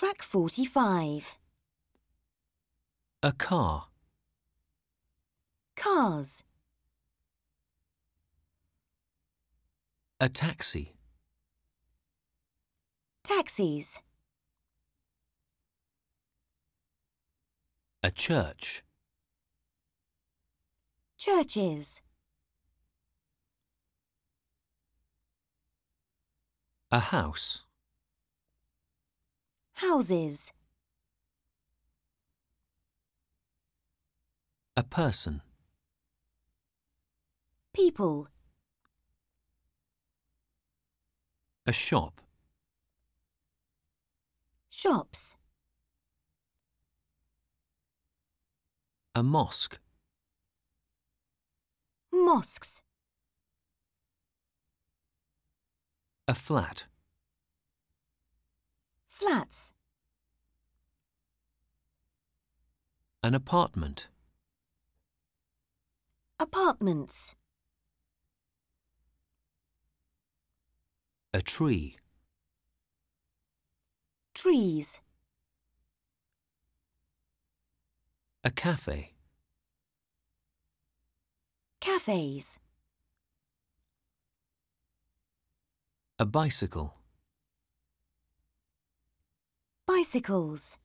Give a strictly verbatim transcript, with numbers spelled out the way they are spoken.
Track forty-five. A car. Cars. A taxi. Taxis. A church. Churches. A house. Houses. A person. People. A shop. Shops. A mosque. Mosques. A flat. Flats. An apartment. Apartments. A tree. Trees. A cafe. Cafes. A bicycle. Bicycles.